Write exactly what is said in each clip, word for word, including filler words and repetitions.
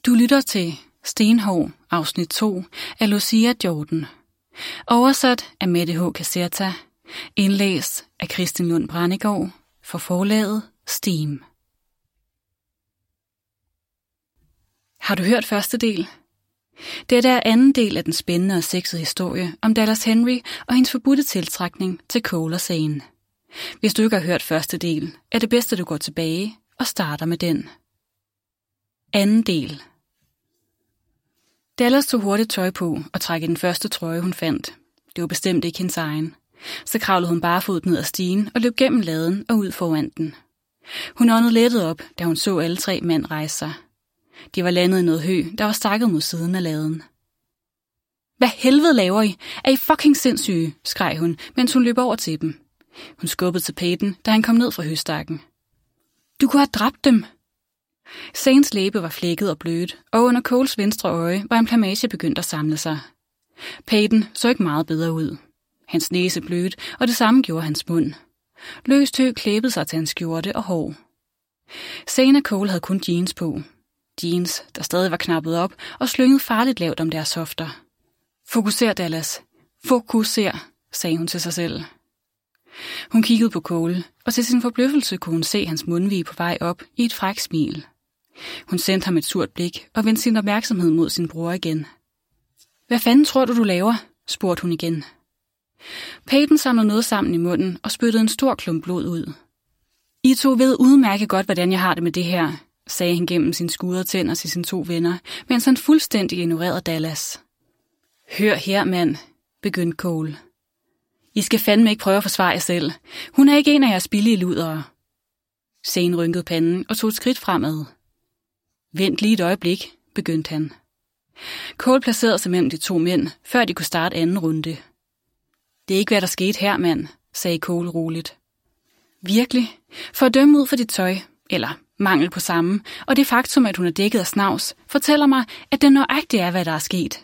Du lytter til Stenhår, afsnit to af Lucia Jordan. Oversat af Mette H. Caserta. Indlæst af Kristin Lund Brændegård for forlaget Steam. Har du hørt første del? Dette er anden del af den spændende og sexede historie om Dallas Henry og hendes forbudte tiltrækning til Cole og Zane. Hvis du ikke har hørt første del, er det bedst, at du går tilbage og starter med den. Anden del. Dallas tog hurtigt tøj på og trak i den første trøje, hun fandt. Det var bestemt ikke hendes egen. Så kravlede hun barefod ned ad stigen og løb gennem laden og ud foran den. Hun åndede lettet op, da hun så alle tre mænd rejse sig. De var landet i noget hø, der var stakket mod siden af laden. Hvad helvede laver I? Er I fucking sindssyge? Skreg hun, mens hun løb over til dem. Hun skubbede til Peyton, da han kom ned fra høstakken. Du kunne have dræbt dem. Zanes læbe var flækket og blødt, og under Coles venstre øje var en plamage begyndt at samle sig. Peyton så ikke meget bedre ud. Hans næse blødt, og det samme gjorde hans mund. Løst hø klæbede sig til hans skjorte og hår. Zane og Cole havde kun jeans på. Jeans, der stadig var knappet op og slynget farligt lavt om deres hofter. Fokuser, Dallas. Fokuser, sagde hun til sig selv. Hun kiggede på Cole, og til sin forbløffelse kunne hun se hans mundvige på vej op i et frækt smil. Hun sendte ham et surt blik og vendte sin opmærksomhed mod sin bror igen. Hvad fanden tror du, du laver? Spurgte hun igen. Peyton samlede noget sammen i munden og spyttede en stor klump blod ud. I to ved udmærket godt, hvordan jeg har det med det her, sagde han gennem sine skudrede tænder til sine to venner, mens han fuldstændig ignorerede Dallas. Hør her, mand, begyndte Cole. I skal fandme ikke prøve at forsvare jer selv. Hun er ikke en af jeres billige ludere. Zane rynkede panden og tog et skridt fremad. Vent lige et øjeblik, begyndte han. Cole placerede sig mellem de to mænd, før de kunne starte anden runde. Det er ikke, hvad der skete her, mand, sagde Cole roligt. Virkelig? For at dømme ud for dit tøj, eller mangel på samme, og det faktum, at hun er dækket af snavs, fortæller mig, at det nøjagtigt er, hvad der er sket.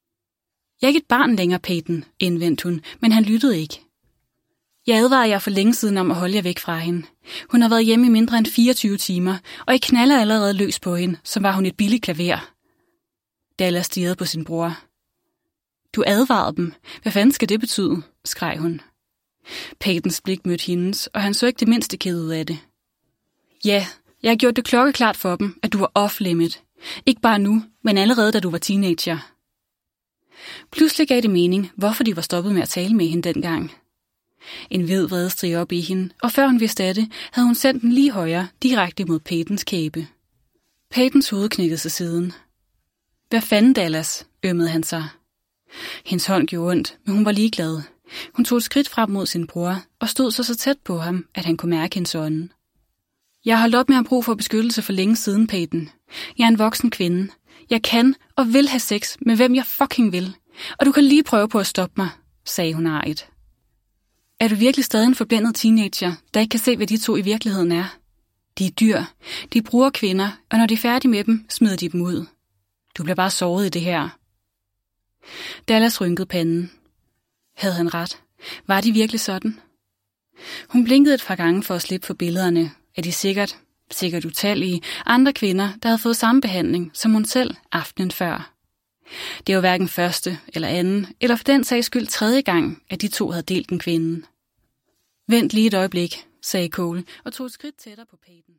Jeg er ikke et barn længere, Peyton, indvendte hun, men han lyttede ikke. Jeg advarede jer for længe siden om at holde jer væk fra hende. Hun har været hjemme i mindre end fireogtyve timer, og I knaller allerede løs på hende, som var hun et billigt klaver. Dallas stirrede på sin bror. Du advarede dem. Hvad fanden skal det betyde? Skreg hun. Peytons blik mødte hendes, og han så ikke det mindste ked ud af det. Ja, jeg har gjort det klokkeklart for dem, at du var off-limit. Ikke bare nu, men allerede da du var teenager. Pludselig gav det mening, hvorfor de var stoppet med at tale med hende dengang. En hvid vrede steg op i hende, og før hun vidste af det, havde hun sendt den lige højere, direkte mod Peytons kæbe. Peytons hoved knækkede til siden. Hvad fanden, Dallas? Ømmede han sig. Hendes hånd gjorde ondt, men hun var ligeglad. Hun tog et skridt frem mod sin bror, og stod så så tæt på ham, at han kunne mærke hendes ånde. Jeg har holdt op med at have brug for beskyttelse for længe siden, Peyton. Jeg er en voksen kvinde. Jeg kan og vil have sex med hvem jeg fucking vil. Og du kan lige prøve på at stoppe mig, sagde hun arigt. Er du virkelig stadig en forblændet teenager, der ikke kan se, hvad de to i virkeligheden er? De er dyr. De bruger kvinder, og når de er færdige med dem, smider de dem ud. Du bliver bare såret i det her. Dallas rynkede panden. Havde han ret? Var de virkelig sådan? Hun blinkede et par gange for at slippe for billederne af de sikkert, sikkert utallige andre kvinder, der havde fået samme behandling som hun selv aftenen før. Det var hverken første eller anden, eller for den sags skyld tredje gang, at de to havde delt en kvinde. Vent lige et øjeblik, sagde Cole og tog et skridt tættere på Peyton.